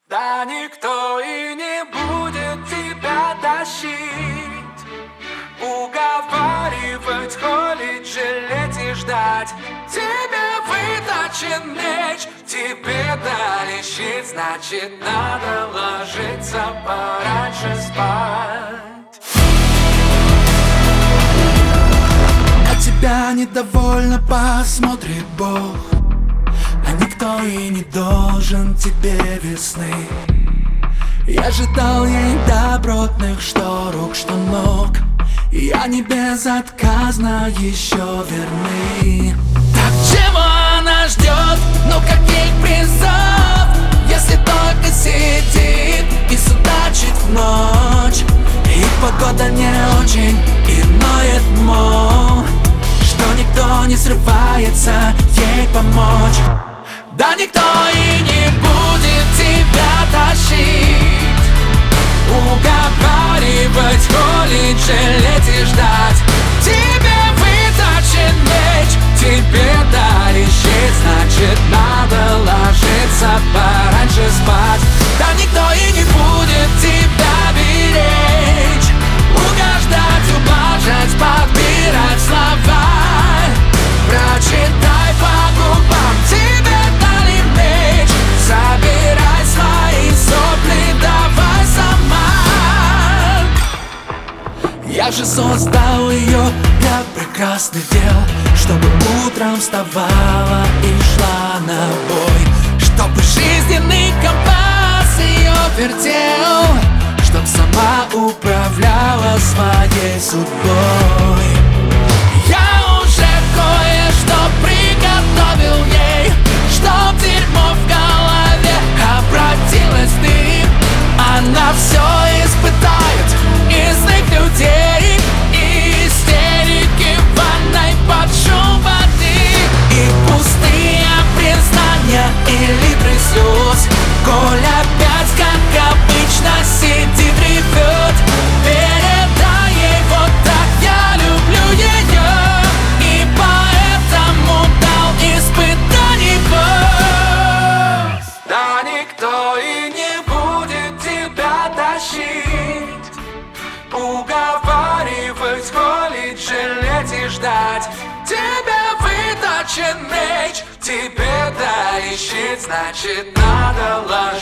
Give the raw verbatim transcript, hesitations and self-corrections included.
Да никто и не будет тебя тащить, уговаривать, холить, жалеть и ждать. Тебе выточен меч, тебе дали щит, значит надо ложиться пораньше спать. На тебя недовольно посмотрит Бог, а никто и не должен тебе весны. Я ожидал ей добротных что рук, что ног, и они безотказно еще верны. Так чего она ждет? Ну каких призов, если только сидит и судачит в ночь? И погода не очень, и ноет, мол, что никто не срывается ей помочь. Да никто и не будет тебя тащить, уговаривать, холить, жалеть и ждать. Тебе выточен меч, тебе дали щит, значит надо ложиться пораньше спать. Да никто и не будет тебя беречь, угождать, ублажать, подбирать слова. Прочитай по губам, тебе дали меч, собирай свои сопли, давай сама. Я же создал ее для прекрасных дел, чтобы утром вставала и шла на бой, чтобы жизненный компас ее вертел, чтоб сама управляла своей судьбой. Я уже кое-что приготовил ей, чтоб дерьмо в голове обратилось в дым. Она все испытает из злых людей, и истерики в ванной под шум воды, и пустые признания и литры слез. Коль опять, как обычно, сидит, ревет, передай ей вот так: я люблю ее, и поэтому дал испытаний босс. Да никто и не будет тебя тащить, уговаривать, холить, жалеть и ждать. Тебе выточен меч, тебе дали щит, значит надо ложиться